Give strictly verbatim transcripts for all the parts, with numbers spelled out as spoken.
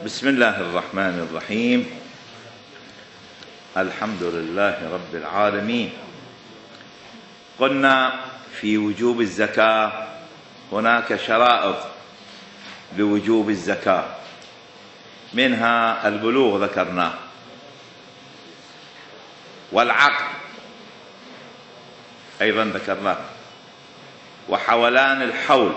بسم الله الرحمن الرحيم. الحمد لله رب العالمين. قلنا في وجوب الزكاة هناك شرائط لوجوب الزكاة، منها البلوغ ذكرناه، والعقل أيضا ذكرناه، وحولان الحول،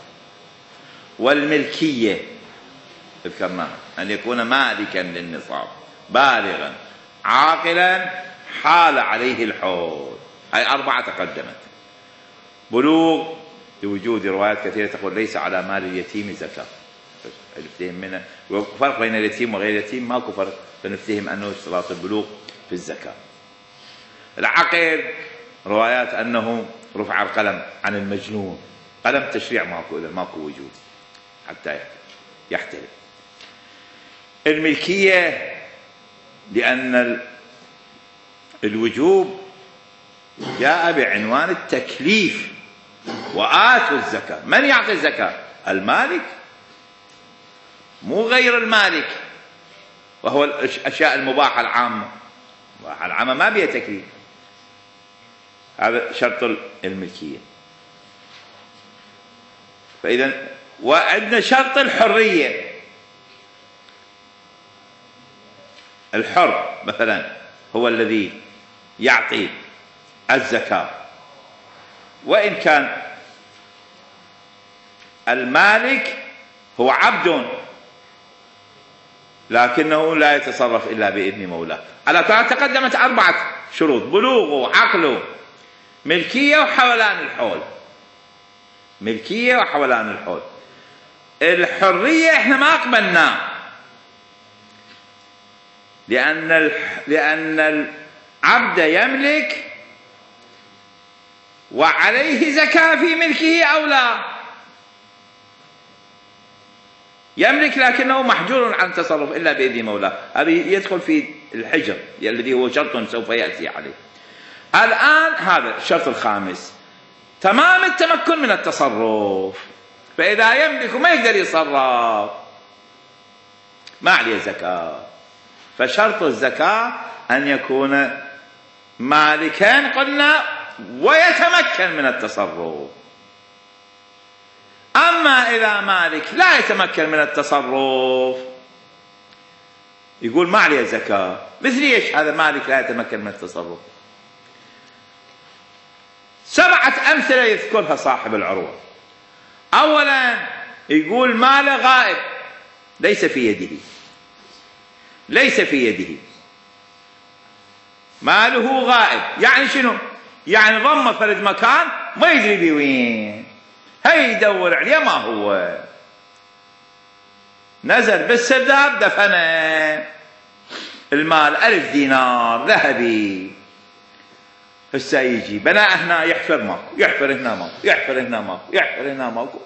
والملكية ذكرناها، أن يكون مالكا للنصاب بالغا عاقلا حال عليه الحول. هاي أربعة تقدمت. بلوغ لوجود روايات كثيرة تقول ليس على مال اليتيم زكاة، نفتهم منها فرق بين اليتيم وغير اليتيم، ماكو فرق، فنفتهم أنه اشتراط البلوغ في الزكاة. العقل روايات أنه رفع القلم عن المجنون، قلم تشريع ماكو، إذا ماكو وجود حتى يحتلم. الملكية لأن الوجوب جاء بعنوان التكليف، وآتوا الزكاة. من يعطي الزكاة؟ المالك، مو غير المالك، وهو الأشياء المباحة العامة. المباحة العامة ما بها تكليف، هذا شرط الملكية. فإذا وعندنا شرط الحرية. الحر مثلا هو الذي يعطي الزكاة، وإن كان المالك هو عبد لكنه لا يتصرف إلا بإذن مولاه. على كل تقدمت أربعة شروط: بلوغه وعقله، ملكية، وحولان الحول. ملكية وحولان الحول. الحرية احنا ما قبلناه، لأن الح... لأن العبد يملك وعليه زكاة في ملكه أو لا. يملك لكنه محجور عن التصرف إلا بإذن مولاه، هذا يدخل في الحجر الذي هو شرط سوف يأتي عليه. الآن هذا الشرط الخامس، تمام التمكن من التصرف. فإذا يملك وما يقدر يتصرف ما عليه زكاة. فشرط الزكاة أن يكون مالكا قلنا ويتمكن من التصرف. أما إذا مالك لا يتمكن من التصرف يقول ما عليه زكاة. مثل ايش هذا مالك لا يتمكن من التصرف؟ سبعة أمثلة يذكرها صاحب العروة. أولا يقول مال غائب ليس في يده، ليس في يده، ماله غائب. يعني شنو؟ يعني ضمه فرد مكان ما يدري بيه وين، هي يدور عليه ما هو، نزل بالسرداب دفنه المال ألف دينار ذهبي. هسه يجي بناء هنا يحفر ماكو، يحفر هنا ماكو، يحفر هنا ماكو، يحفر هنا ماكو.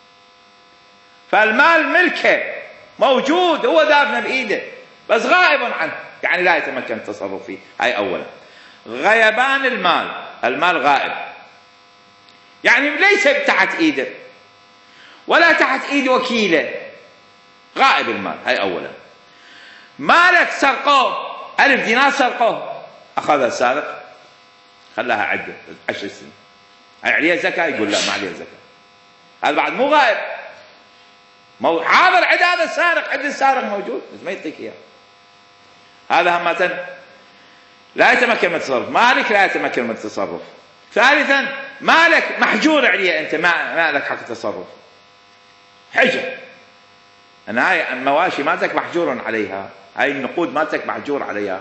فالمال ملكه موجود، هو دافنه بإيده بس غائب عنه، يعني لا يتمكن التصرف فيه. هاي أولا. غيبان المال، المال غائب يعني ليس تحت إيده ولا تحت إيد وكيله، غائب المال. هاي أولا. مالك سرقوه، ألف دينار سرقوه، أخذها السارق خلاها عدة عشر سنين، هاي عليها زكاة؟ يقول لا ما عليها زكاة. هذا بعد مو غائب، مو حاضر عند هذا السارق، عند السارق موجود بس ما يعطيك إياه. هذا همة لا يتمكن من التصرف. مالك لا يتمكن من التصرف. ثالثا مالك محجور عليه، أنت ما, ما لك حق التصرف، حجر. أنا هاي المواشي مالتك محجور عليها، هاي النقود مالتك محجور عليها،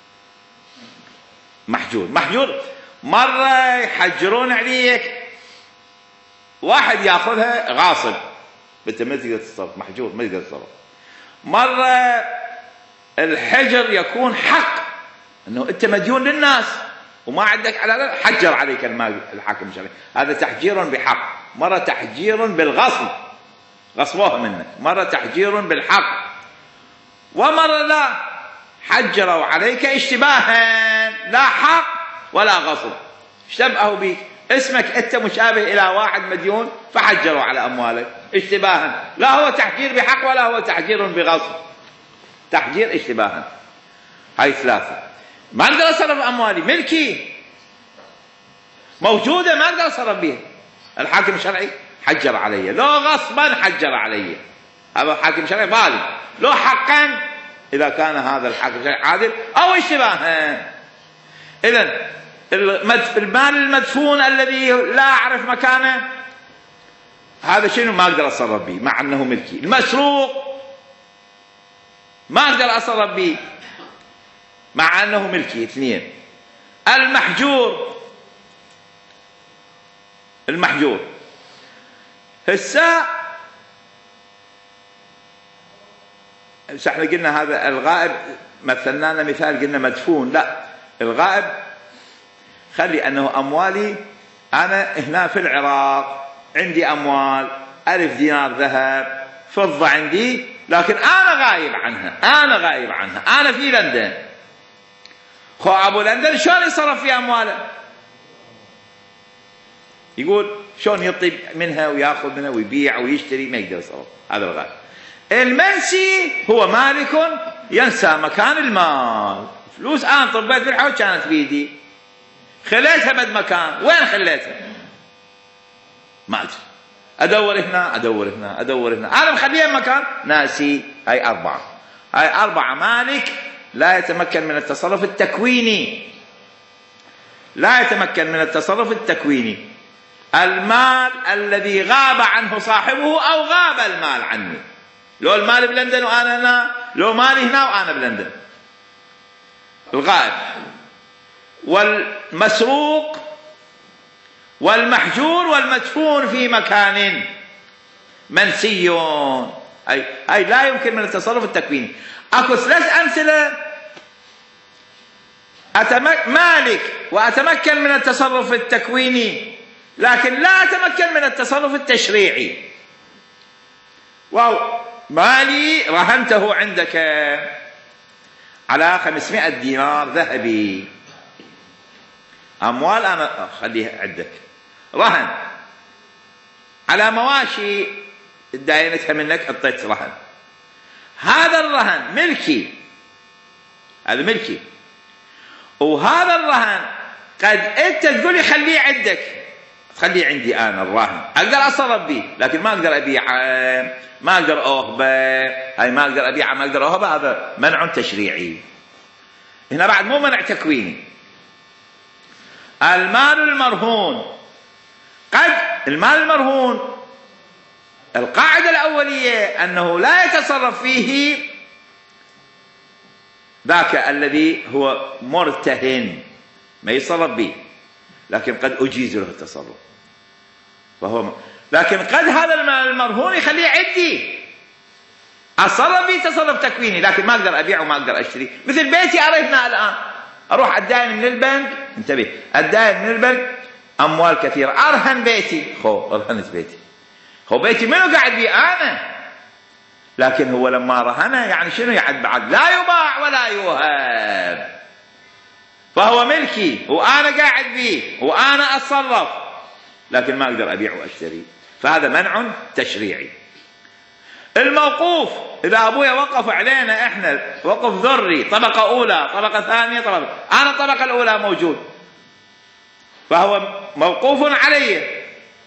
محجور محجور. مرة يحجرون عليك واحد ياخذها غاصب، انت ما تقدر تتصرف، محجور ما تقدر تتصرف. مرة الحجر يكون حق، انه انت مديون للناس وما عندك على حجر عليك المال الحاكم الشرعي، هذا تحجير بحق. مرة تحجير بالغصب، غصبوها منك. مرة تحجير بالحق، ومرة لا، حجروا عليك اشتباها، لا حق ولا غصب، اشتبهوا بك، اسمك انت مشابه الى واحد مديون فحجروا على اموالك اشتباها، لا هو تحجير بحق ولا هو تحجير بغصب. تحجير اشتباها. هاي ثلاثة. ما أقدر أصرف أموالي ملكي موجودة ما أقدر أصرف بها. الحاكم الشرعي حجر علي، لو غصبا حجر علي، هذا الحاكم الشرعي ظالم، لو حقا إذا كان هذا الحاكم الشرعي عادل أو اشتباها. إذن المال المدفون الذي لا أعرف مكانه هذا شنو ما أقدر أصرف به مع أنه ملكي. المسروق ما أقدر أصرف به مع أنه ملكي. اثنين. المحجور المحجور هسه احنا قلنا هذا الغائب مثلنا لنا مثال قلنا مدفون، لا الغائب خلي أنه أموالي أنا هنا في العراق عندي أموال ألف دينار ذهب فضة عندي، لكن أنا غايب عنها، أنا غايب عنها، أنا في لندن. خو أبو لندن شلون يصرف في أمواله؟ يقول شلون يطيب منها ويأخذ منها ويبيع ويشتري، ما يقدر يصرف. هذا الغائب. المنسي هو مالك ينسى مكان المال. فلوس أنا طبيت في الحوش كانت بيدي، خليتها بد مكان، وين خليتها؟ ما أدري، أدور هنا أدور هنا أدور هنا، أنا مخليها مكان ناسي. هاي أربعة. هاي أربعة مالك لا يتمكن من التصرف التكويني، لا يتمكن من التصرف التكويني. المال الذي غاب عنه صاحبه أو غاب المال عني، لو المال بلندن وأنا هنا، لو مالي هنا وأنا بلندن. الغائب والمسروق والمحجور والمدفون في مكان منسي، أي أي لا يمكن من التصرف التكويني. أكو ثلاث أمثلة أتمك مالك وأتمكن من التصرف التكويني لكن لا أتمكن من التصرف التشريعي. واو، مالي رهنته عندك على خمسمائة دينار ذهبي، أموال أنا أخليها عندك رهن على مواشي داينتها منك، أعطيت رهن. هذا الرهن ملكي، هذا ملكي، وهذا الرهن قد أنت تقول لي خليه عندك، خليه عندي أنا الرهن، أقدر أصرف به لكن ما أقدر أبيعه، ما أقدر أوهبه، هاي ما أقدر أبيعه ما أقدر أوهبه. هذا منع تشريعي. هنا بعد مو منع تكويني. المال المرهون، قد المال المرهون القاعدة الأولية أنه لا يتصرف فيه ذاك الذي هو مرتهن، ما يتصرف به، لكن قد أجيز له التصرف وهو م... لكن قد هذا المال المرهون يخليه عندي، أتصرف به تصرف تكويني لكن ما أقدر أبيع وما أقدر أشتري. مثل بيتي أريدنا الآن، أروح أداين من البنك، انتبه، أداين من البنك أموال كثيرة، أرهن بيتي، خو أرهنت بيتي، خو بيتي منو قاعد بيه؟ أنا. لكن هو لما رهنه يعني شنو يعني؟ بعد لا يباع ولا يوهب، فهو ملكي وأنا قاعد بيه وأنا أتصرف لكن ما أقدر أبيع وأشتري، فهذا منع تشريعي. الموقوف، إذا أبويا وقف علينا إحنا وقف ذري، طبقة أولى طبقة ثانية طبقة، أنا الطبقة الأولى موجود، فهو موقوف علي،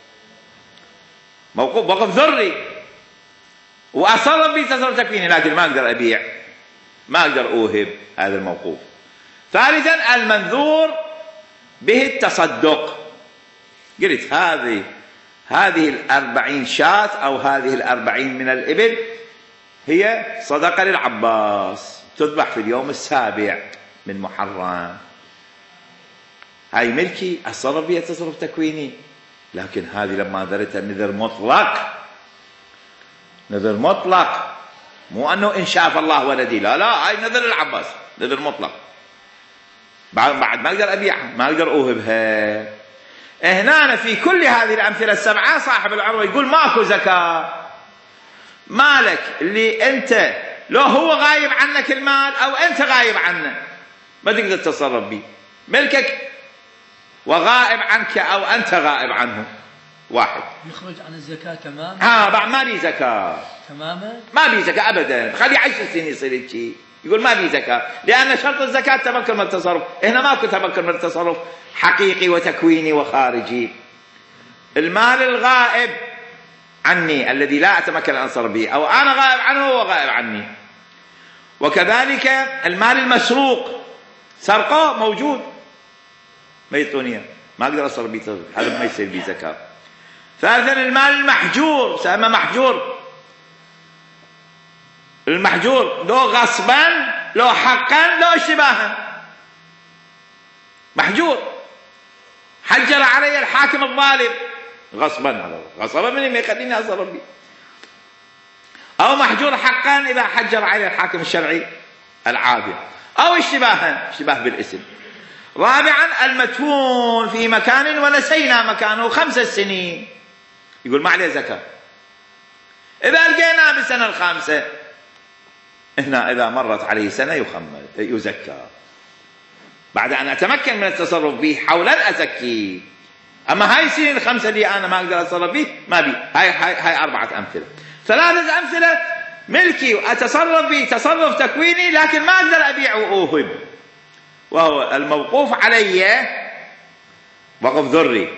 موقوف وقف ذري وأصرف به تصرف تكويني لكن ما أقدر أبيع ما أقدر أوهب، هذا الموقوف. ثالثا المنذور به التصدق. قلت هذه هذه الأربعين شاة أو هذه الأربعين من الإبل هي صدقة للعباس، تذبح في اليوم السابع من محرم، هاي ملكي أتصرف بها تصرف تكويني. لكن هذه لما ذرتها نذر مطلق، نذر مطلق، مو أنه إن شاف الله ولدي، لا لا، هاي نذر العباس، نذر مطلق، بعد بعد ما أقدر أبيعها ما أقدر أوهبها. هنا في كل هذه الأمثلة السبعة صاحب العروة يقول ماكو زكاة. مالك اللي أنت لو هو غايب عنك المال أو أنت غايب عنه ما تقدر تتصرف به، ملكك وغائب عنك أو أنت غائب عنه، واحد يخرج عن الزكاة تماما. ها بعد ما بي زكاة تماما ما بي زكاة أبدا. خلي عشر سنين يصير هيك يقول ما بي زكاة، لأن شرط الزكاة تمكن من التصرف. هنا ماكو تمكن من التصرف حقيقي وتكويني وخارجي. المال الغائب عني الذي لا أتمكن أن أتصرف به، أو أنا غائب عنه وهو غائب عني. وكذلك المال المسروق، سرقه موجود ما يعطوني ما أقدر أتصرف به، هذا ما يصير به زكاة. ثالثا المال المحجور، سأما محجور، المحجور لو غصبا لو حقا لو اشتباها، محجور حجر علي الحاكم الظالم غصبا، غصبا مني ما يخليني أتصرف به. أو محجور حقا إذا حجر علي الحاكم الشرعي العادل، أو اشتباها، اشتباه بالاسم. رابعا المدفون في مكان ونسينا مكانه خمس سنين، يقول ما عليه زكاة. إذا لقيناه بالسنة الخامسة هنا إذا مرت عليه سنة يخمد يزكى بعد أن أتمكن من التصرف به حولا أزكيه. أما هاي السنين الخمسة اللي أنا ما أقدر أتصرف به ما بي. هاي, هاي, هاي أربعة أمثلة. ثلاثة أمثلة ملكي وأتصرف به تصرف تكويني لكن ما أقدر أبيع وأوهب، وهو الموقوف علي وقف ذري،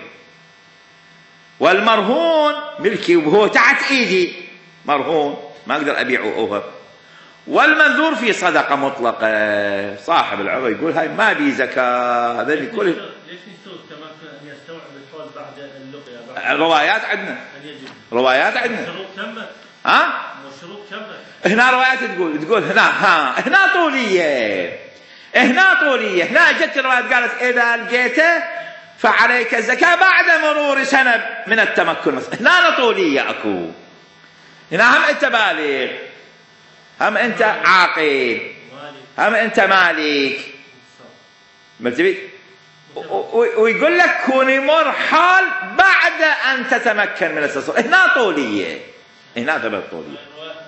والمرهون ملكي وهو تحت إيدي مرهون ما أقدر أبيع وأوهب، والمنذور في صدقة مطلقة. صاحب العروة يقول هاي ما بي زكاة. هذا اللي كله ليش يشترط كمان أن يستوعب الحول بعد اللقيا؟ روايات عندنا، روايات عندنا. شروط كمل. ها؟ شروط كمل. هنا روايات تقول تقول هنا ها هنا طولية، هنا طولية، هنا جت الروايات قالت إذا لقيته فعليك الزكاة بعد مرور سنة من التمكن. هنا طولية أكو، هنا هم أنت بالغ، هم أنت عاقل، هم أنت مالك، مرتبط. ويقول لك كون يمر حال بعد أن تتمكن من التصرف. هنا طولية، هنا ثبت طولية.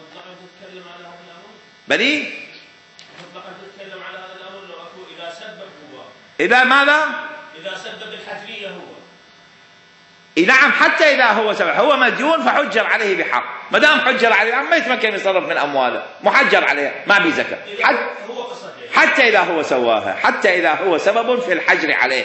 بدي مطلقا تتكلم على هذا الأمر لو أكو إذا سبب هو. إذا ماذا؟ إذا سبب الحجرية هو. إيه نعم، حتى إذا هو سبب هو مديون فحجر عليه بحق، ما دام حجر عليه ما يتمكن يتصرف من أمواله، محجر عليه ما بي زكاة. حتى, حتى إذا هو سواها، حتى إذا هو سبب في الحجر عليه،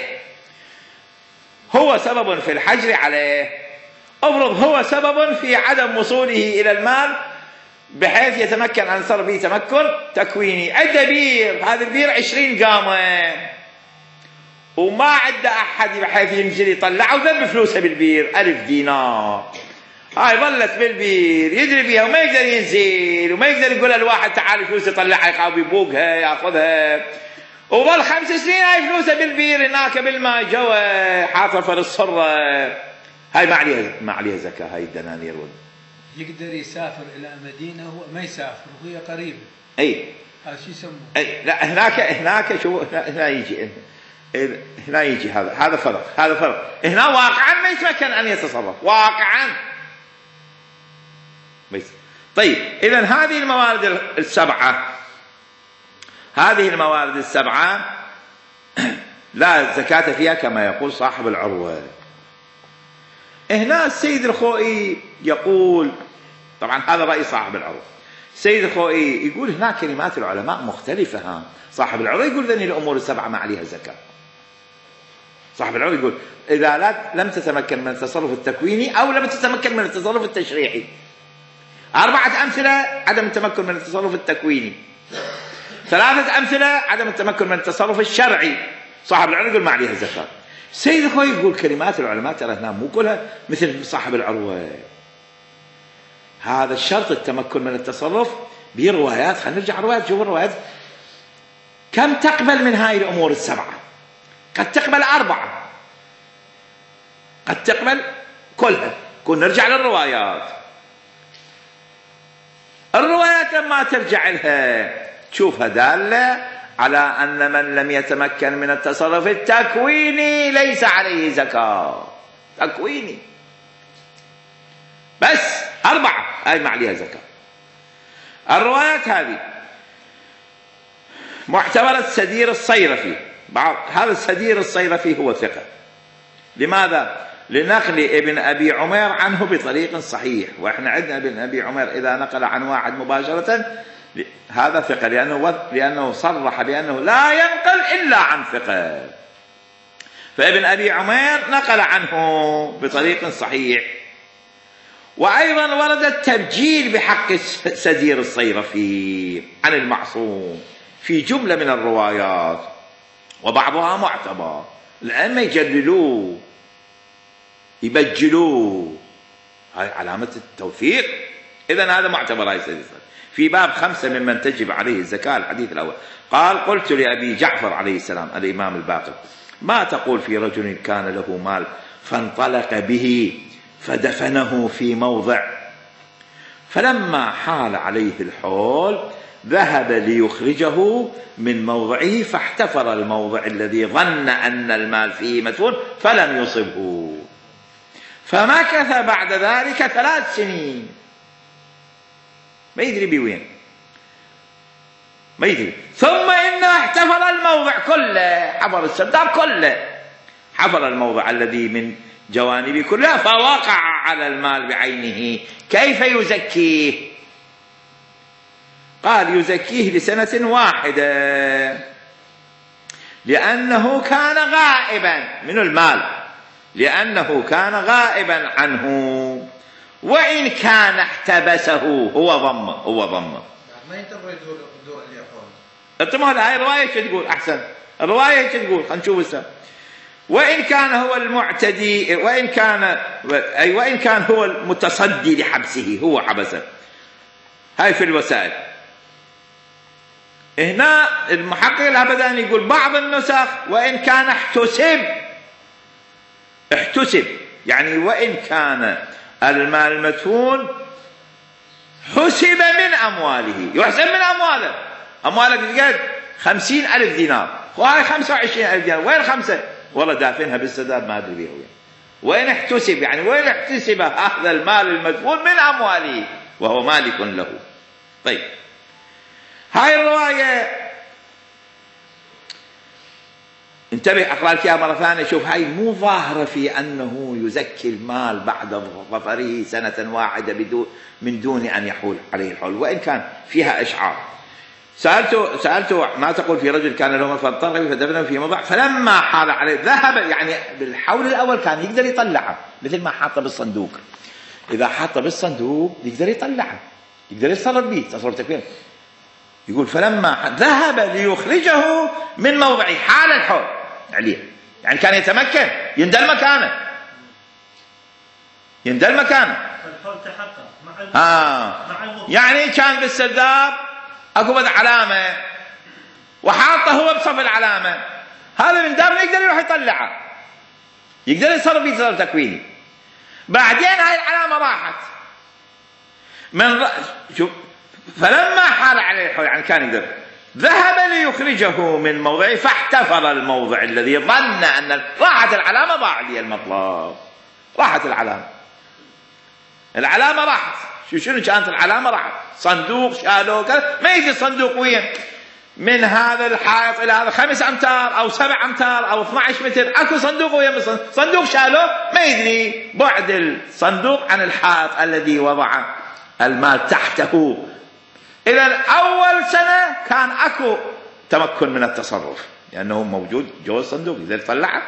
هو سبب في الحجر عليه. افرض هو سبب في عدم وصوله إلى المال بحيث يتمكن أن يتصرف به تمكن تكويني. عنده بير، هذا البير عشرين قامة وما عنده أحد بحيث ينزل يطلع، وذب فلوسه بالبير ألف دينار، هاي ظلت بالبير يجري فيها وما يقدر ينزل، وما يقدر يقول الواحد تعال فلوسه طلعها يقاوي يبوقها ياخذها، وظل خمس سنين هاي فلوسه بالبير هناك بالماء جوا حاطه في الصره. هاي ما عليها ما عليها زكاة. هاي الدنانير يقدر يسافر إلى مدينة هو ما يسافر وهي قريبة. أي هذا شو يسمونه؟ أي لا هناك هناك شو هنا يجي هنا يجي هذا هذا فرق، هذا فرق. هنا واقعا ما يتمكن أن يتصرف واقعا. بس طيب إذا هذه الموارد السبعة، هذه الموارد السبعة لا زكاة فيها كما يقول صاحب العروة. هنا السيد الخوئي يقول، طبعا هذا رأي صاحب العروة، السيد الخوئي يقول هنا كلمات العلماء مختلفة. ها صاحب العروة يقول ذني الأمور السبعة ما عليها زكاة. صاحب العروة يقول إذا لا لم تتمكن من التصرف التكويني أو لم تتمكن من التصرف التشريعي. أربعة أمثلة عدم التمكن من التصرف التكويني، ثلاثة أمثلة عدم التمكن من التصرف الشرعي. صاحب العروة يقول ما عليها زكاة. السيد الخوئي يقول كلمات العلماء ترى هنا مو كلها مثل صاحب العروة. هذا الشرط التمكن من التصرف بروايات. خلينا نرجع روايات، شوف الروايات كم تقبل من هاي الأمور السبعة. قد تقبل أربعة، قد تقبل كلها. كون نرجع للروايات، الروايات لما ترجع لها تشوفها دالة على أن من لم يتمكن من التصرف التكويني ليس عليه زكاة. تكويني بس أربعة هاي ما عليها زكاة. الروايات هذه معتبرة سدير الصيرفي. بعض هذا السدير الصيرفي هو ثقة. لماذا؟ لنقل ابن أبي عمير عنه بطريق صحيح. وإحنا عندنا ابن أبي عمير إذا نقل عن واحد مباشرة هذا ثقة، لأنه, لأنه صرح بأنه لا ينقل إلا عن ثقة. فابن أبي عمير نقل عنه بطريق صحيح. وأيضا ورد التبجيل بحق سدير الصيرفي عن المعصوم في جملة من الروايات، وبعضها معتبر. الأئمة يجللوه يبجلوه، هاي علامة التوثيق. إذن هذا معتبر. هاي سدير في باب خمسة ممن تجب عليه الزكاة الحديث الأول. قال: قلت لأبي جعفر عليه السلام الإمام الباقر: ما تقول في رجل كان له مال فانطلق به فدفنه في موضع، فلما حال عليه الحول ذهب ليخرجه من موضعه فاحتفر الموضع الذي ظن أن المال فيه مدفون فلم يصبه، فمكث بعد ذلك ثلاث سنين ما يدري بوين، ما يدري. ثم إنه احتفر الموضع كله، حفر السرداب كله، حفر الموضع الذي من جوانبه كلها فوقع على المال بعينه. كيف يزكيه؟ قال: يزكيه لسنة واحدة، لأنه كان غائبا من المال، لأنه كان غائبا عنه، وإن كان احتبسه هو ضمه هو ضمه ما ينتظر يدور دور اللي يقول. انتبهوا، هاي الرواية شو تقول؟ أحسن الرواية شو تقول؟ خلينا نشوف هسه. وإن كان هو المعتدي، وإن كان أي وإن كان هو المتصدي لحبسه، هو حبسه. هاي في الوسائل. هنا المحقق الأبداني يقول بعض النسخ وإن كان احتسب، احتسب يعني وإن كان المال المدفون حسب من أمواله، يحسب من أمواله. أموالك قد خمسين ألف دينار، وهاي خمسة وعشرين ألف دينار، وين خمسة؟ والله دافنها بالسداد ما أدري بيه وين. وين احتسب يعني وين احتسب هذا المال المدفون من أمواله وهو مالك له. طيب، هاي الرواية انتبه، أقرأ لك مرة ثانية. شوف، هاي مو ظاهرة في أنه يزكي المال بعد ظفره سنة واحدة بدون من دون أن يحول عليه الحول، وإن كان فيها إشعار. سألته سألته ما تقول في رجل كان له فانطلق فدفنه في موضع فلما حال عليه ذهب، يعني بالحول الأول كان يقدر يطلعه مثل ما حاطه بالصندوق. إذا حاطه بالصندوق يقدر يطلعه، يقدر يتصرف به تصرف تكوين. يقول فلما ذهب ليخرجه من موضعه حال الحول عليه، يعني كان يتمكن يندل مكانه، يندل مكانه. الحول تحقق مع الموت. آه. مع الموت. يعني كان بالسرداب اكو بد علامه وحاطه هو بصف العلامه، هذا من دار يقدر يروح يطلعه، يقدر يتصرف فيه تصرف تكويني. بعدين هاي العلامه راحت من ر... شوف، فلما حال عليه الحول يعني كان يقدر، ذهب ليخرجه من موضعه فاحتفر الموضع الذي ظن ان راحت العلامه، ضاع لي المطلب، راحت العلامه، العلامه راحت. شو شنو كانت العلامه؟ راحت صندوق شالوه كذا، ما يجي الصندوق وين من هذا الحائط الى هذا خمس امتار او سبع امتار او اثني عشر متر، اكو صندوق وين صندوق شالوه ما يدري بعد الصندوق عن الحائط الذي وضع المال تحته. اذا اول سنه كان اكو تمكن من التصرف لانه موجود جوا الصندوق يقدر يطلعه.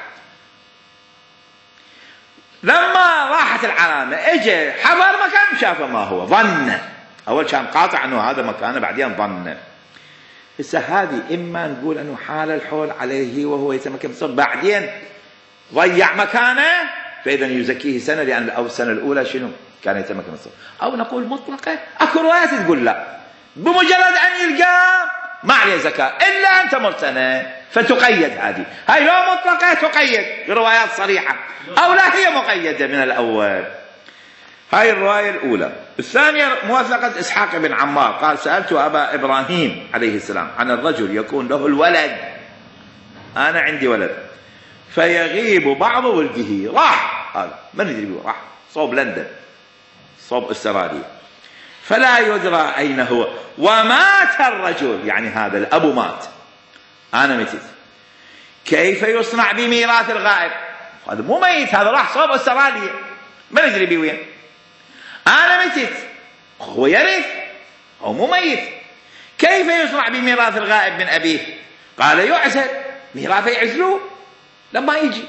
لما راحت العلامه اجى حضر مكان شافه ما هو، ظن اول كان قاطع انه هذا مكانه، بعدين ظن. هسه هذه اما نقول انه حال الحول عليه وهو يتمكن بالتصرف، بعدين ضيع مكانه فاذا يزكيه سنه، لان او السنه الاولى شنو كان يتمكن بالتصرف. او نقول مطلقه، اكو روايات تقول لا، بمجرد ان يلقاه ما عليه زكاه الا ان تمر سنه، فتقيد. هذه هاي لو مطلقه تقيد بروايات صريحه، او لا هي مقيده من الاول. هاي الروايه الاولى. الثانيه موثقه اسحاق بن عمار قال سالت ابا ابراهيم عليه السلام عن الرجل يكون له الولد، انا عندي ولد فيغيب بعض ولده، راح هذا ما ندري بيه، راح صوب لندن صوب استراليا، فلا يدرى أين هو، ومات الرجل يعني هذا الأبو مات، أنا متت، كيف يصنع بميراث الغائب؟ هذا مو ميت، هذا راح صوب استراليا ما ندري بيه وين. انا متت هو يرث هو مو ميت. كيف يصنع بميراث الغائب من ابيه؟ قال يعزل، ميراثه يعزلوه لما يجي.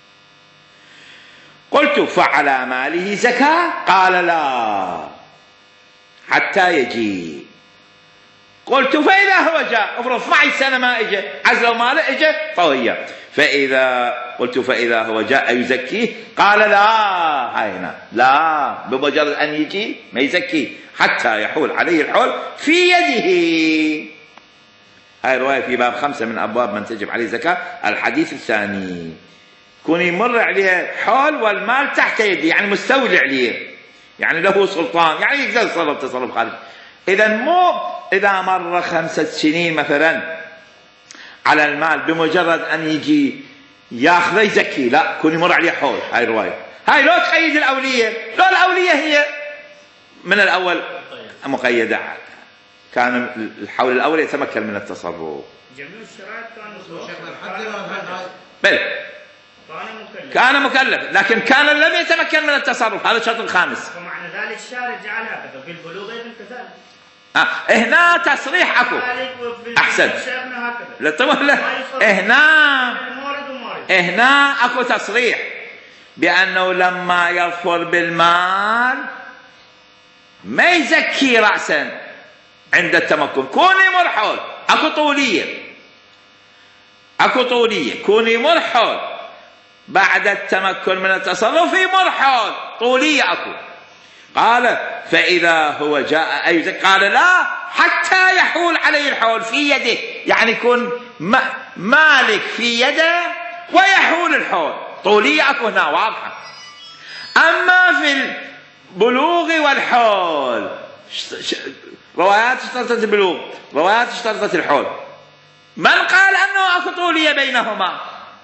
قلت فعلى ماله زكاة؟ قال لا حتى يجي. قلت فإذا هو جاء، افرض اثني عشر سنة ما اجى، عزلوا ماله اجى طوية، فإذا قلت فإذا هو جاء يزكيه؟ قال لا، هاي هنا لا، بمجرد أن يجي ما يزكيه حتى يحول عليه الحول في يده. هاي رواية في باب خمسة من أبواب من تجب عليه زكاة، الحديث الثاني. كون يمر عليه حول والمال تحت يده، يعني مستولي عليه، يعني له سلطان، يعني يقدر يتصرف تصرف خارج. إذا مو إذا مر خمسة سنين مثلا على المال بمجرد أن يجي ياخذه يزكي، لا، كون يمر عليه حول. هاي الرواية. هاي لو تقيد الأولية، لو الأولية هي من الأول مقيدة، كان الحول الأول يتمكن من التصرف. جميع الشرائط كانوا بل كان مكلف، لكن كان لم يتمكن من التصرف، هذا الشرط الخامس. ومعنى ذلك الشارع جعل هكذا بالبلوغ ايضا كذلك. آه. هنا تصريح اكو احسن. لا طبعا لا، هنا هنا اكو تصريح بانه لما يظفر بالمال ما يزكي راسا عند التمكن. كون يمر حول اكو طوليه، اكو طوليه، كون يمر حول بعد التمكن من التصرف يمر حول طوليه اكو. قال فإذا هو جاء أي زكاة؟ قال لا حتى يحول عليه الحول في يده، يعني يكون مالك في يده ويحول الحول. طولية أكو هنا واضحة. أما في البلوغ والحول روايات اشترطت البلوغ، روايات اشترطت الحول. من قال أنه أكو طولية بينهما؟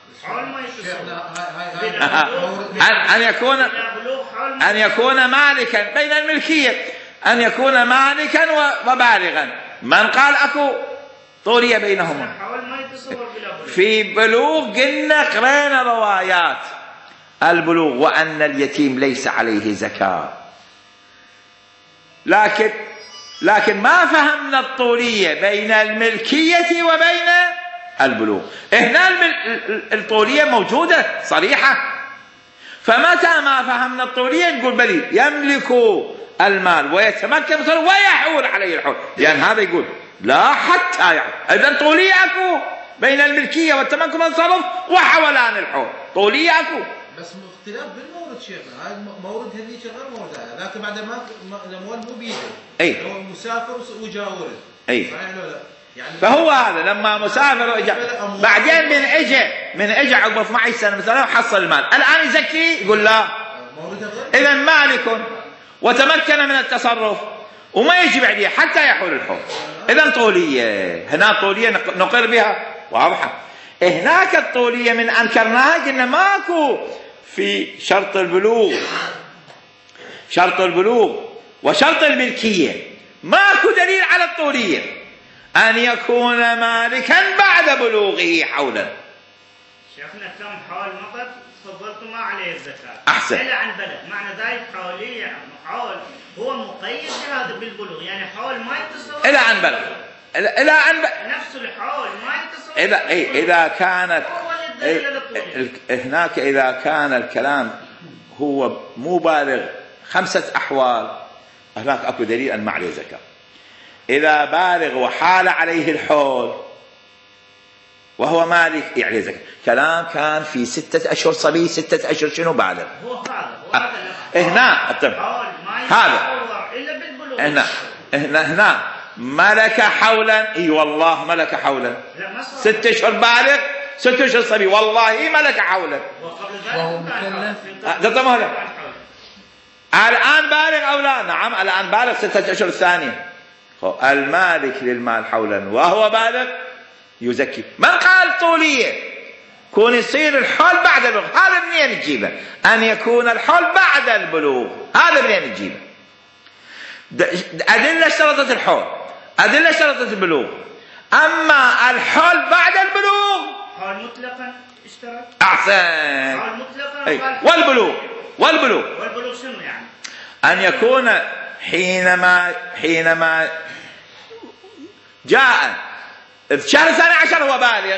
أن يكون أن يكون مالكا بين الملكية، أن يكون مالكا وبالغا. من قال أكو طولية بينهما؟ في بلوغ قلنا قرينا روايات البلوغ وأن اليتيم ليس عليه زكاة، لكن لكن ما فهمنا الطولية بين الملكية وبين البلوغ. هنا الطولية موجودة صريحة، فمتى ما فهمنا الطولية نقول بلي يملك المال ويتمكن ويحول عليه الحول، لأن يعني هذا يقول لا حتى يحول. إذن طولية أكو بين الملكية والتمكن والتصرف وحولان الحول، طولية أكو. بس اختلاف بالمورد شيخنا، هذا مورد هذيك غير مورد هذا، لكن بعد ما الأموال مو بيده. أي. هو مسافر وجاورد. أي. صحيح ولا لا؟ يعني فهو هذا لما مسافر وإجا بعدين من اجى من اجى عقب اثني عشر سنه مثلا وحصل المال، الان يزكي؟ يقول لا. اذا مالك وتمكن من التصرف وما يجي بعديه حتى يحول الحول. اذا طوليه، هنا طوليه نقر بها واضحه. هناك الطوليه من انكرناها قلنا ماكو في شرط البلوغ، شرط البلوغ وشرط الملكيه ماكو دليل على الطوليه أن يكون مالكا بعد بلوغه حولا. شيخنا كم حول مضت تفضلت ما عليه الزكاة أحسن إلى عن بلد، معنى ذلك حولية حول هو مقيد بهذا بالبلوغ، يعني حول ما يتصور إلى عن بلد، إلى عن بلد نفس الحول ما يتصور إذا إيه إذا كانت إيه هناك إذا كان الكلام هو مو بالغ خمسة أحوال هناك أكو دليل أن ما عليه زكاة. إذا بالغ وحال عليه الحول وهو مالك يعني زكاة. كلام كان في ستة أشهر صبي، ستة أشهر شنو بالغ؟ هو هذا هذا هنا هذا هنا هنا هنا ملك حولا. اي والله ملك حولا، ست اشهر بالغ، ست اشهر صبي، والله ملك حولا وهو مكلف. ده الآن بالغ أو لا؟ نعم الآن بالغ ستة أشهر الثانية. المالك للمال حولا وهو بالغ يزكي. من قال طولية كون يصير الحول بعد البلوغ؟ هذا منين نجيبه؟ أن يكون الحول بعد البلوغ، هذا منين نجيبه؟ أدلة اشترطت الحول، أدلة اشترطت البلوغ. أما الحول بعد البلوغ حول مطلقا اشترط. أحسن. حول مطلقا. أي. والبلوغ والبلوغ والبلوغ شنو يعني؟ أن يكون حينما حينما جاء الشهر الثاني عشر هو بالغ،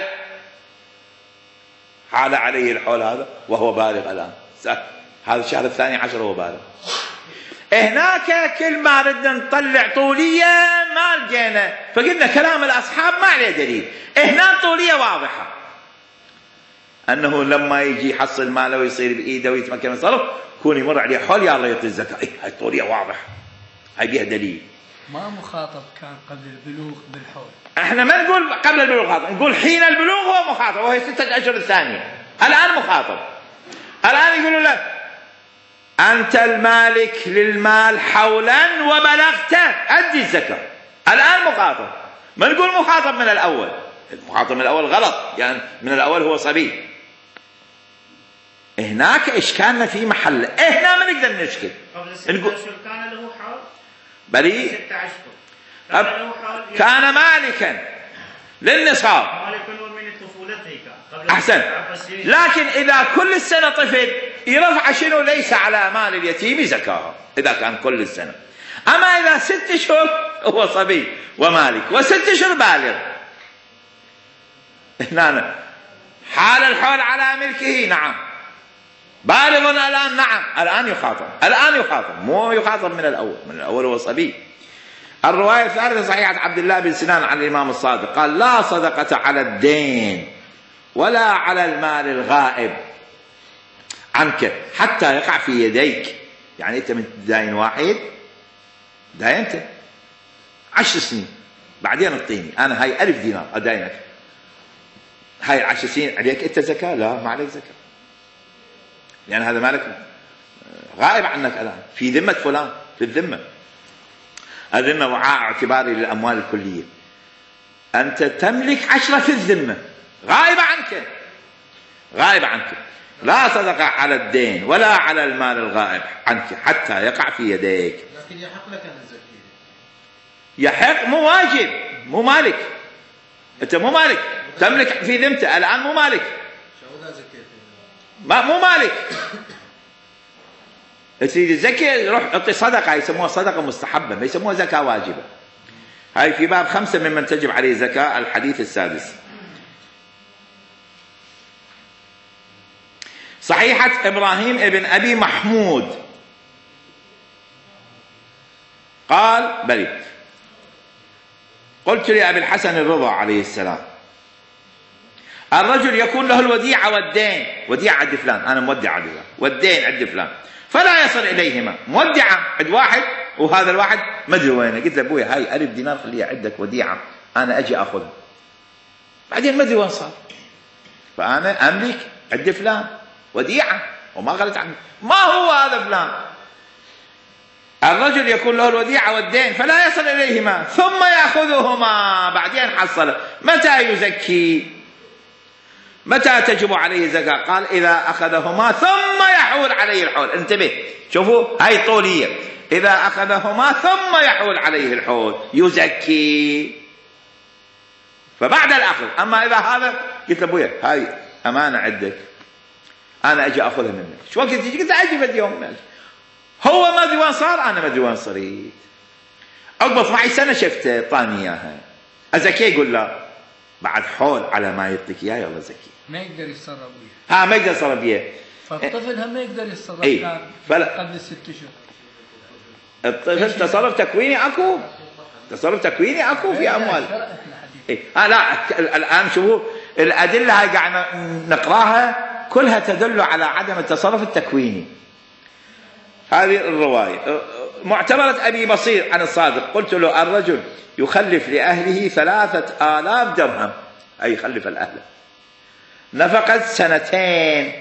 حال عليه الحول هذا وهو بالغ الآن، هذا الشهر الثاني عشر هو بالغ. هناك كل ما ردنا نطلع طولية ما لقينا، فقلنا كلام الأصحاب ما عليه دليل. هنا طولية واضحة، أنه لما يجي يحصل ماله ويصير بإيده ويتمكن من الصرف يكون يمر عليه حول يلا يعطي الزكاة. إيه هاي طولية واضحة، هاي بيها دليل. ما مخاطب كان قبل البلوغ بالحول. احنا ما نقول قبل البلوغ مخاطب، نقول حين البلوغ هو مخاطب، وهي ستة أشهر الثانية. الآن مخاطب، الآن يقولوا له أنت المالك للمال حولا وبلغت أدي الزكاة. الآن مخاطب، ما نقول مخاطب من الأول. المخاطب من الأول غلط، يعني من الأول هو صبي. هناك إشكالنا في محل، هنا ما نقدر نشكل. قبل ستة أشهر كان له حول. بلي ستة أشهر كان له حول. كان مالكا للنصاب. مالكا ومن طفولته كان. أحسن. لكن إذا كل السنة طفل يرفع شنو؟ ليس على مال اليتيم زكاة إذا كان كل السنة. أما إذا ست أشهر هو صبي ومالك وست أشهر بالغ، هنا حال الحول على ملكه نعم، بالغ الآن نعم، الآن يخاطب، الآن يخاطب مو يخاطب من الأول، من الأول هو صبي. الرواية الثالثة صحيحة عبد الله بن سنان عن الإمام الصادق قال لا صدقة على الدين ولا على المال الغائب عنك حتى يقع في يديك. يعني أنت من داين واحد داينته عشر سنين بعدين اعطيني أنا هاي ألف دينار أداينك، هاي العشر سنين عليك أنت زكاة؟ لا ما عليك زكاة، لأن هذا مالك غائب عنك الآن، في ذمة فلان، في الذمة. الذمة وعاء اعتباري للأموال الكلية، أنت تملك عشرة في الذمة غائبة عنك، غائبة عنك. لا صدقة على الدين ولا على المال الغائب عنك حتى يقع في يديك. لكن يحق لك أن تزكيه. يحق، مو واجب، مو مالك، أنت مو مالك، تملك في ذمته الآن، مو مالك، ما مو مالك. تريد تزكي روح اعطي صدقة، يسموها صدقة مستحبة، ما يسموها زكاة واجبة. هاي في باب خمسة ممن تجب عليه زكاة، الحديث السادس. صحيحة إبراهيم ابن أبي محمود قال بلي قلت لأبي الحسن الرضا عليه السلام الرجل يكون له الوديعة والدين، وديعة عند فلان، أنا مودع عند فلان، والدين عند فلان، فلا يصل إليهما. مودعة عند واحد وهذا الواحد ما أدري وينه، قلت له أبوي هاي ألف دينار خليها عندك وديعة أنا أجي أخذها، بعدين ما أدري وين صار، فأنا أملك عند فلان وديعة وما غلت عني، ما هو هذا فلان. الرجل يكون له الوديعة والدين فلا يصل إليهما ثم يأخذهما، بعدين حصل متى يزكي؟ متى تجب عليه زكاة؟ قال إذا أخذهما ثم يحول عليه الحول. انتبه شوفوا هاي طولية، إذا أخذهما ثم يحول عليه الحول يزكي، فبعد الأخذ. أما إذا هذا قلت له أبويا هاي أمانة عندك أنا أجي أخذها منك، شو وقت تجي؟ قلت أجي بدي يوم، هو ما أدري وين صار، أنا ما أدري وين صريت. عقب اثني عشر سنة شفته طاني إياها، أزكيه؟ يقول لا، بعد حول على ما يعطيك إياه يلا زكي. ما يقدر يتصرف بيه. ها ما يقدر يتصرف بيه. فالطفل هم ما يقدر يتصرف إيه؟ كان فلا. قبل ست أشهر. الطفل تصرف تكويني أكو، تصرف تكويني أكو في أموال. إيه؟ آه لا الآن شوفوا الأدلة هاي قاعد نقراها كلها تدل على عدم التصرف التكويني. هذه الرواية معتبرة أبي بصير عن الصادق قلت له الرجل يخلف لأهله ثلاثة آلاف درهم، أي يخلف الأهل نفقة سنتين،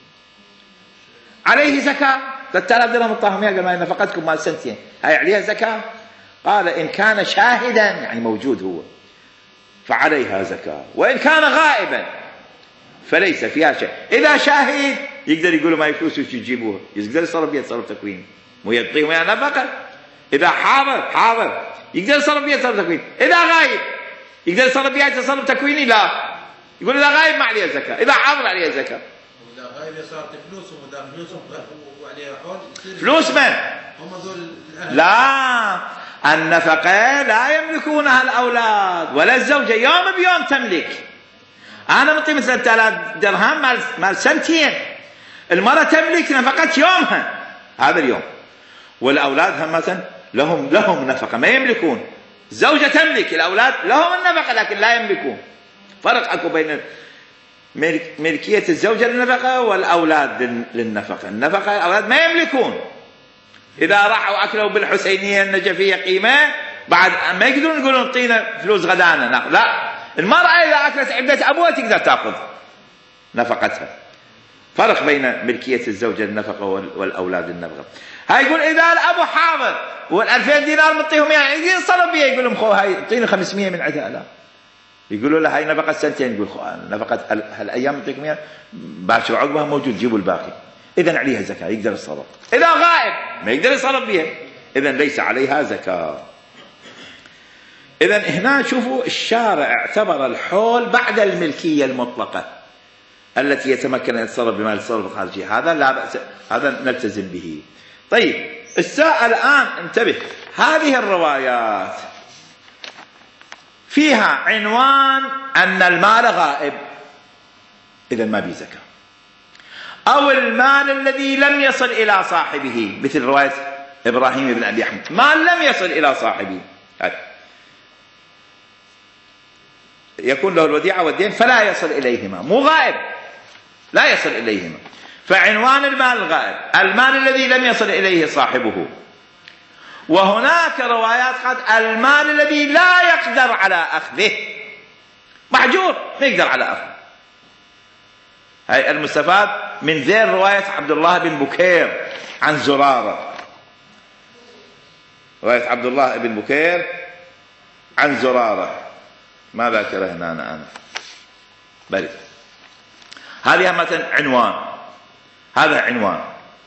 عليه زكاة. ثلاثة آلاف درهم الطاهم قال ما نفقتكم مال سنتين، هاي عليها زكاة؟ قال إن كان شاهدا يعني موجود هو فعليها زكاة، وإن كان غائبا فليس فيها شيء. إذا شاهد يقدر يقول ما فلوس وش يجيبوها، يقدر يصرف بيها تصرف تكوين، مو يعطيهم اياها نفقه. اذا حاضر حاضر يقدر يصرف بيها تصرف تكوين، اذا غايب يقدر يصرف بيها تصرف تكويني لا. يقول إذا غايب ما عليه زكاة، إذا حاضر عليه زكاة. وإذا غايب صارت فلوسهم وإذا فلوسهم وعليها حول فلوس من؟ هم ذول الأهل. لا، النفقة لا يملكونها الأولاد ولا الزوجة، يوم بيوم تملك. أنا منطي مثلا ثلاث درهم مال مال سنتين، المرأة تملك نفقة يومها هذا اليوم، والأولاد هم مثلا لهم لهم نفقة ما يملكون. الزوجة تملك، الأولاد لهم النفقة لكن لا يملكون. فرق أكو بين ملكية الزوجة للنفقة والأولاد للنفقة. النفقة الأولاد ما يملكون، إذا راحوا أكلوا بالحسينية النجفية قيمة بعد ما يقدرون يقولون اعطينا فلوس غدانا، لا، المرأة إذا أكلت عدة أبوها تقدر تأخذ نفقتها. فرق بين ملكية الزوجة للنفقة والأولاد للنفقة. هاي يقول إذا الأبو حاضر والألفين دينار مطيهم يعني يصرف بيها، يقول لهم خو هاي اعطيني خمسمية من عندها، لا، يقولوا له هاي نفقة سنتين، يقول خو نفقة هالأيام مطيكم إياها باشر عقبها موجود جيبوا الباقي. إذن عليها زكاة يقدر يصرف. إذا غائب ما يقدر يصرف بها، إذن ليس عليها زكاة. إذن هنا شوفوا الشارع اعتبر الحول بعد الملكية المطلقة التي يتمكن أن يتصرف بمال التصرف الخارجي، هذا لا بأس، هذا نلتزم به. طيب الساعة الآن انتبه، هذه الروايات فيها عنوان أن المال غائب إذن ما به زكاة، أو المال الذي لم يصل إلى صاحبه، مثل رواية إبراهيم بن أبي أحمد، مال لم يصل إلى صاحبه يكون له الوديعة والدين فلا يصل إليهما، مو غائب لا يصل إليهما. فعنوان المال الغائب المال الذي لم يصل إليه صاحبه. وهناك روايات قالت المال الذي لا يقدر على أخذه، محجور ما يقدر على أخذه. هاي المستفاد من ذيل رواية عبد الله بن بكير عن زرارة، رواية عبد الله بن بكير عن زرارة، ما ذاكره هنا أنا أنا بل هذه مثلا عنوان، هذا عنوان.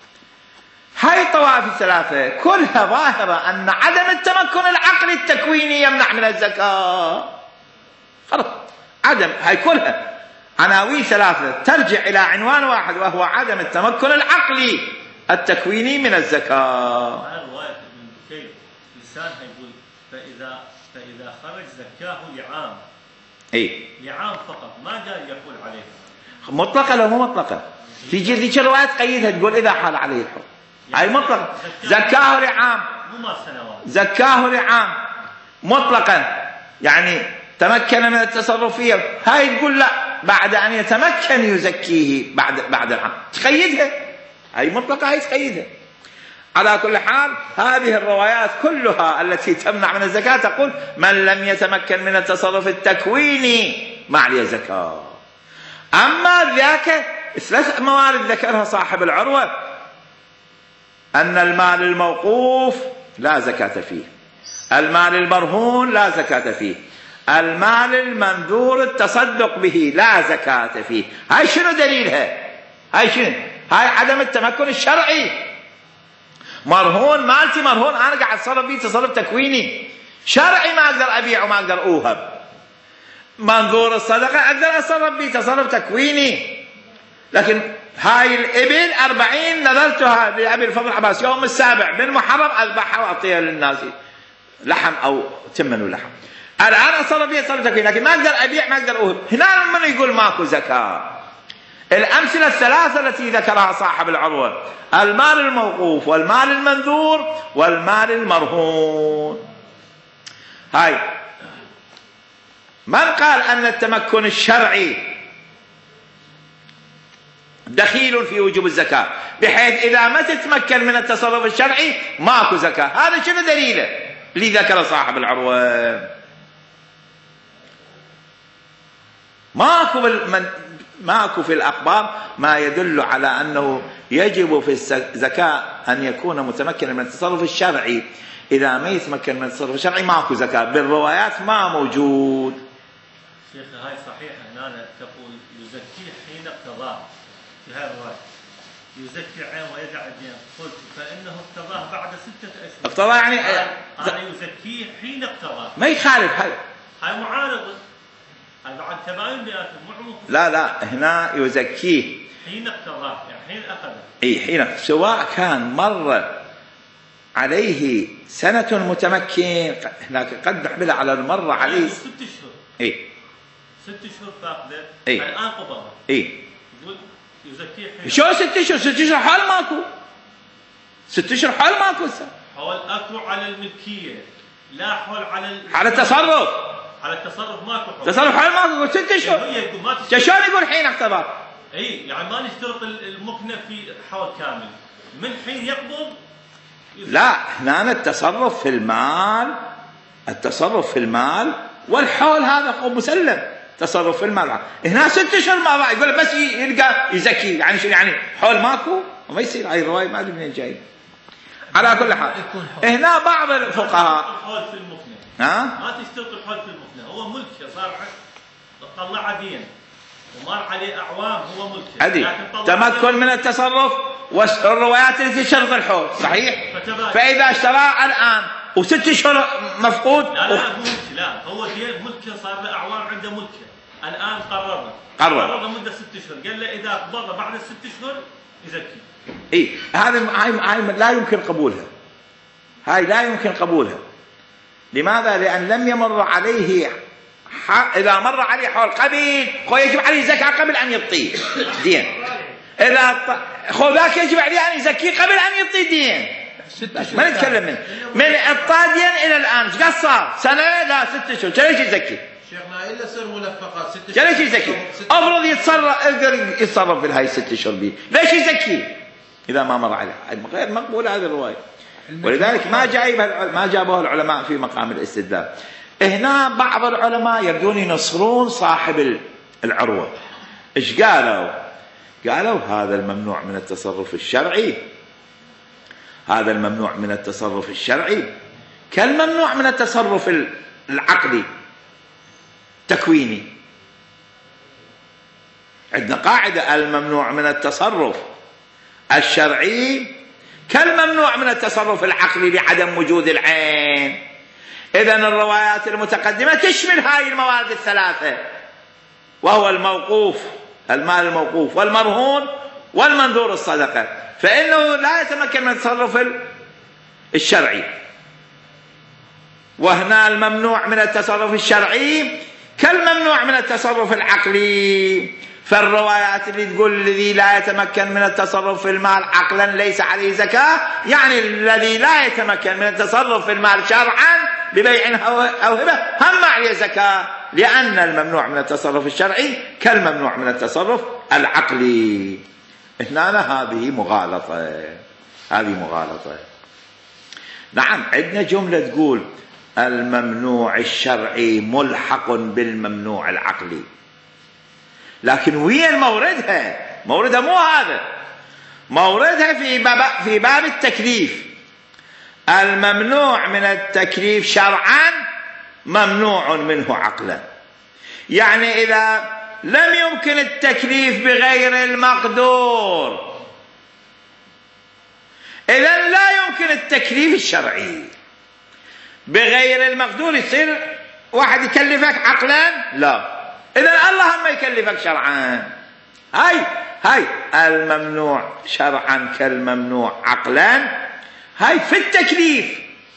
هاي الطوائف الثلاثة كلها ظاهرة أن عدم التمكن العقلي التكويني يمنع من الزكاة. خلاص عدم، هاي كلها عناوين ثلاثة ترجع إلى عنوان واحد وهو عدم التمكن العقلي التكويني من الزكاة. هذا رواية ابن بكير لسانها يقول فإذا فإذا خرج زكاه لعام، إيه لعام فقط، ما قال يقول عليه مطلقة لو مو مطلقة. تيجي ذيك الرواية تقيدها تقول إذا حال عليه الحكم، هاي مطلقة. زكاه لعام، مو مال سنوات، زكاه لعام مطلقا يعني تمكن من التصرف فيه. هاي تقول لا، بعد أن يتمكن يزكيه بعد بعد العام، تقيدها. هاي مطلقة، هاي تقيدها. على كل حال هذه الروايات كلها التي تمنع من الزكاة تقول من لم يتمكن من التصرف التكويني ما عليه زكاة. أما ذاك ثلاث موارد ذكرها صاحب العروة، أن المال الموقوف لا زكاة فيه، المال المرهون لا زكاة فيه، المال المنذور التصدق به لا زكاة فيه. هاي شنو دليلها؟ هاي شنو؟ هاي عدم التمكن الشرعي. مرهون مالتي مرهون، أنا قاعد أتصرف به تصرف تكويني، شرعي ما أقدر أبيع وما أقدر أوهب. منظور الصدقة أقدر أتصرف به تصرف تكويني. لكن هاي الإبل أربعين نذرتها لأبي الفضل عباس يوم السابع من محرم أذبحها وأعطيها للناس لحم أو تمن ولحم، الآن أتصرف به تصرف تكويني، لكن ما أقدر أبيع ما أقدر أوهب. هنا من يقول ماكو زكاة. الأمثلة الثلاثة التي ذكرها صاحب العروة، المال الموقوف والمال المنذور والمال المرهون. هاي من قال أن التمكن الشرعي دخيل في وجوب الزكاة بحيث إذا ما تتمكن من التصرف الشرعي ماكو زكاة؟ هذا شنو دليله اللي ذكر صاحب العروة؟ ماكو من ماكو في الأخبار ما يدل على أنه يجب في الزكاة أن يكون متمكنا من التصرف الشرعي. إذا ما يتمكن من التصرف الشرعي ماكو زكاة، بالروايات ما موجود. شيخ هاي صحيحة، هنا تقول يزكيه حين اقتضاه، في هاي الرواية يزكي عين ويدع الدين، قلت فإنه اقتضاه بعد ستة أشهر. اقتضاه يعني أنا يزكيه حين اقتضاه، ما يخالف. هاي هاي معارضة، هاي بعد تباين بآثم مو عموم. لا لا هنا يزكيه حين اقتضاه يعني حين أخذه. اي حين سواء كان مر عليه سنة متمكن، هناك قد نحملها على المر عليه ست اشهر. اي ست اشهر فاقده. اي الان قبضه. اي يقول يزكيه حين. شو ست اشهر؟ ست اشهر حال ماكو. ست اشهر حال ماكو هسه. حول اكو على الملكيه، لا حول على ال... على التصرف. على التصرف ماكو حول. تصرف حال ماكو ست اشهر. هي يقول ما تشترط. شلون يقول حين اقتضى؟ اي يعني ما نشترط المكنه في حول كامل، من حين يقبض. لا هنا التصرف في المال، التصرف في المال والحول هذا مسلم، تصرف في المال. هنا ست اشهر ما بعد يقول بس يلقى يزكي، يعني شو يعني حول ماكو؟ ما يصير. هاي الروايه ما ادري منين جاي. على كل حال هنا بعض الفقهاء الحول في المكنه. ها؟ ما تشترط الحول في المكنه، هو ملكه صار طلع دين ومر عليه اعوام هو ملكه. ادري تمكن من التصرف والروايات اللي تشترط الحول صحيح؟ فاذا اشترى الان وست اشهر مفقود. لا لا مو ملكه، لا هو دين ملكه صار له اعوام عنده ملكه، الان قرر قرر قرر مده ست اشهر، قال له اذا قبض بعد الست اشهر يزكي. اي هذا هاي هاي لا يمكن قبولها، هاي لا يمكن قبولها. لماذا؟ لان لم يمر عليه حق. اذا مر عليه حول قبل خو يجب عليه زكاه قبل ان يعطيه دين. اذا خو ذاك يجب عليه ان يزكيه قبل ان يعطيه دين. ما نتكلم من من اعطاه دين الى الان ايش قد صار؟ سنه؟ لا ست اشهر. ليش يزكي؟ شيخنا الا سر ملفقات ست اشهر. ليش يزكي؟ افرض يتصرف يقدر يتصرف بهاي الست اشهر بيه، ليش يزكي؟ اذا ما مر عليه غير مقبوله هذه الروايه. ولذلك ما جايبها ما جابوها العلماء في مقام الاستدلال. هنا بعض العلماء يبدون ينصرون صاحب العروه. ايش قالوا؟ قالوا هذا الممنوع من التصرف الشرعي، هذا الممنوع من التصرف الشرعي كالممنوع من التصرف العقلي تكويني. عندنا قاعدة الممنوع من التصرف الشرعي كالممنوع من التصرف العقلي لعدم وجود العين. إذن الروايات المتقدمة تشمل هاي المواد الثلاثة، وهو الموقوف المال الموقوف والمرهون والمنذور الصدقة، فإنه لا يتمكن من التصرف الشرعي. وهنا الممنوع من التصرف الشرعي كالممنوع من التصرف العقلي. فالروايات اللي تقول الذي لا يتمكن من التصرف في المال عقلا ليس عليه زكاة، يعني الذي لا يتمكن من التصرف في المال شرعا ببيع أو هبة هم عليه زكاة، لأن الممنوع من التصرف الشرعي كالممنوع من التصرف العقلي. هنا هذه مغالطة، هذه مغالطة. نعم عندنا جملة تقول الممنوع الشرعي ملحق بالممنوع العقلي، لكن وين موردها؟ موردها مو هذا، موردها في باب في باب التكليف. الممنوع من التكليف شرعا ممنوع منه عقلا، يعني إذا لم يمكن التكليف بغير المقدور إذن لا يمكن التكليف الشرعي بغير المقدور. يصير واحد يكلفك عقلا؟ لا. إذن الله هم يكلفك شرعا. هاي هاي الممنوع شرعا كالممنوع عقلا، هاي في التكليف.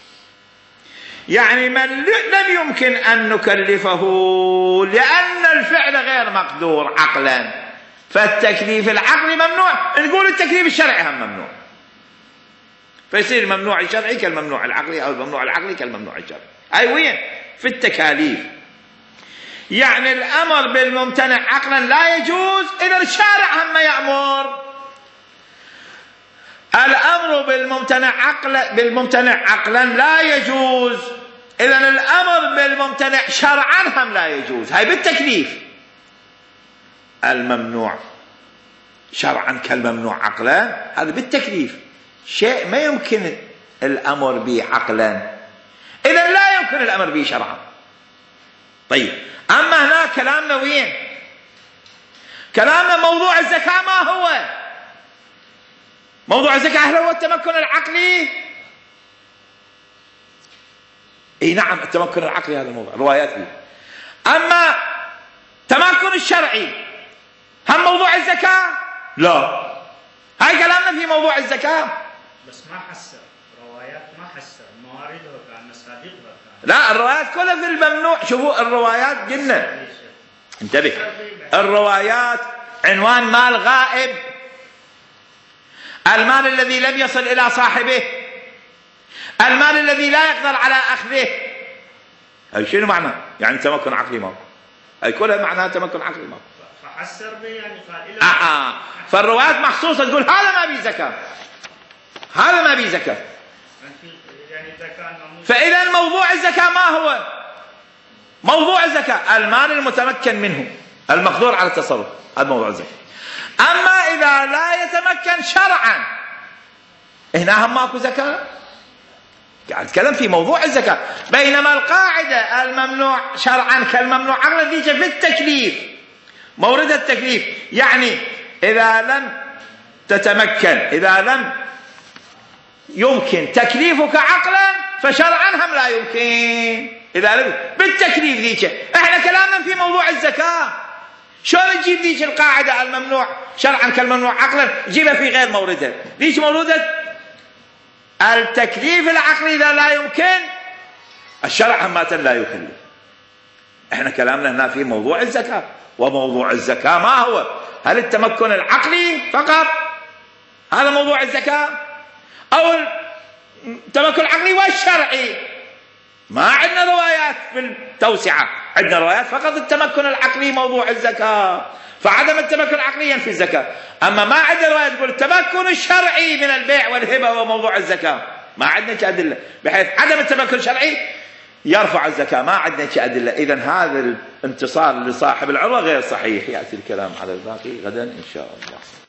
يعني من لم يمكن أن نكلفه لأن الفعل غير مقدور عقلا، فالتكليف العقلي ممنوع، نقول التكليف الشرعي هم ممنوع، فيصير الممنوع الشرعي كالممنوع العقلي أو الممنوع العقلي كالممنوع الشرعي. أي وين؟ في التكاليف. يعني الأمر بالممتنع عقلا لا يجوز إذا الشارع هم يأمر. الأمر بالممتنع عقلا بالممتنع عقلا لا يجوز، إذن الأمر بالممتنع شرعا هم لا يجوز. هاي بالتكليف. الممنوع شرعا كالممنوع عقلا، هذا بالتكليف شيء ما يمكن الأمر به عقلا، إذن لا يمكن الأمر به شرعا. طيب أما هنا كلامنا وين؟ كلامنا موضوع الزكاة ما هو؟ موضوع الزكاة هل هو التمكن العقلي؟ اي نعم التمكن العقلي هذا الموضوع روايات لي. اما تمكن الشرعي هم موضوع الزكاة؟ لا، هاي كلامنا في موضوع الزكاة. بس ما حسر روايات، ما حسر مواردها كان مصادقها كان. لا، الروايات كلها في الممنوع. شوفوا الروايات قلنا، انتبه، الروايات عنوان مال غائب، المال الذي لم يصل إلى صاحبه، المال الذي لا يقدر على أخذه. أي شنو معنى؟ يعني تمكن عقلي ما أي كلها معناها تمكن عقلي ما فحسر به يعني قال آه آه. فالروايات مخصوصة تقول هذا ما بي زكاة، هذا ما بي زكاة. يعني إذا كان فإذا موضوع الزكاة ما هو؟ موضوع الزكاة المال المتمكن منه المقدور على التصرف، هذا موضوع الزكاة. أما إذا لا يتمكن شرعا هنا هم ماكو زكاة. قاعد أتكلم في موضوع الزكاة. بينما القاعدة الممنوع شرعا كالممنوع عقلا ذيك في التكليف، مورد التكليف، يعني إذا لم تتمكن، إذا لم يمكن تكليفك عقلا فشرعا هم لا يمكن. إذا لم بالتكليف ذيك. احنا كلامنا في موضوع الزكاة. شلون نجيب ذيك القاعدة الممنوع شرعا كالممنوع عقلا جيبها في غير موردها؟ ذيك موردة التكليف العقلي إذا لا يمكن، الشرع همات لا يكلف. احنا كلامنا هنا في موضوع الزكاة، وموضوع الزكاة ما هو؟ هل التمكن العقلي فقط هذا موضوع الزكاة، أو التمكن العقلي والشرعي؟ ما عندنا روايات في التوسعة، عندنا روايات فقط التمكن العقلي موضوع الزكاة، فعدم التمكن العقلي ينفي الزكاة. أما ما عندنا روايات تقول التمكن الشرعي من البيع والهبة هو موضوع الزكاة، ما عندنا أدلة بحيث عدم التمكن الشرعي يرفع الزكاة، ما عندنا أدلة. إذن هذا الانتصار لصاحب العروة غير صحيح. يأتي الكلام على الباقي غدا إن شاء الله.